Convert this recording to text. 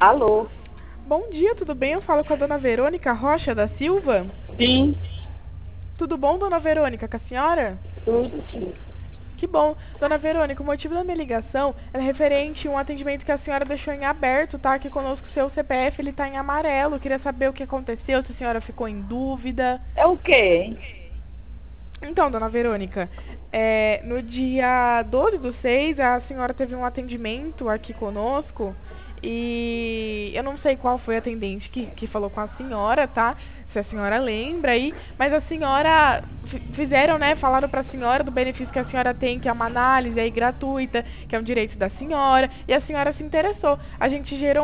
Alô? Bom dia, tudo bem? Eu falo com a dona Verônica Rocha da Silva. Sim, Tudo bom, dona Verônica, com a senhora? tudo sim. Que bom. Dona Verônica, o motivo da minha ligação é referente a um atendimento que a senhora deixou em aberto, tá? Aqui conosco, o seu CPF, ele tá em amarelo. Queria saber o que aconteceu, se a senhora ficou em dúvida. É o quê, hein? Então, dona Verônica, no dia 12/6, a senhora teve um atendimento aqui conosco e eu não sei qual foi a atendente que falou com a senhora, tá? Se a senhora lembra aí, mas a senhora fizeram, né? Falaram pra senhora do benefício que a senhora tem, que é uma análise aí gratuita, que é um direito da senhora, e a senhora se interessou. A gente gerou